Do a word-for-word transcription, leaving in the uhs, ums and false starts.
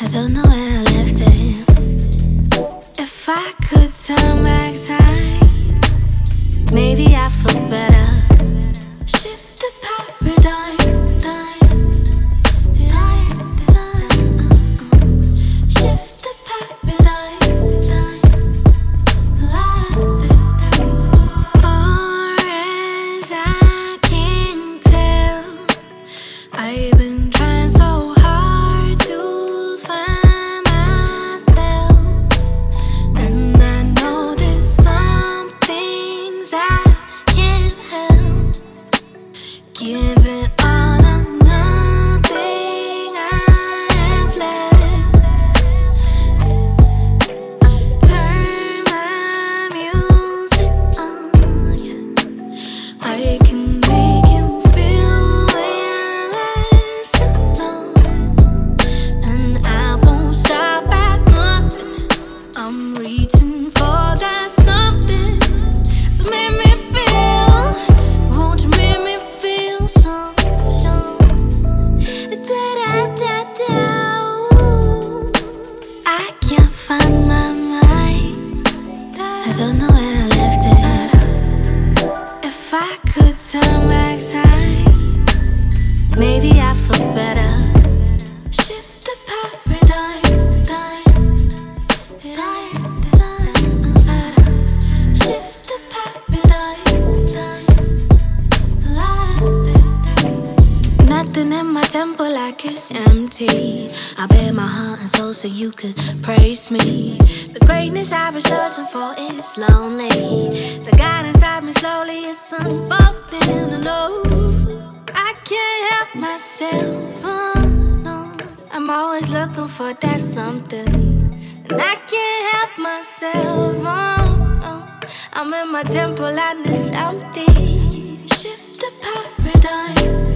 don't know where I left it. If I could turn back time, maybe I'd feel better. Shift the paradigm, time, time, time. Shift the paradigm, time, time. Far as I can tell, I've been trying so hard to find myself, and I know there's some things I can't help. Give it all or nothing I have left. Turn my music on, yeah. I can make him feel when less alone, and I won't stop at nothing. I'm reaching for that something to make me feel. Won't you make me feel so, so da-da-da-da. I can't find my mind. I don't know where I left it. If I could turn back time, maybe I'd feel better. Shift the paradigm, time, time, time. Shift the paradigm, time, time. Nothing in my temple like it's empty. I bare my heart and soul so you could praise me. The greatness I've been searching for is lonely. The God inside me slowly is unfolding. I know I can't help myself. Oh, no. I'm always looking for that something, and I can't help myself. Oh, no. I'm in my temple and it's empty. Shift the paradigm.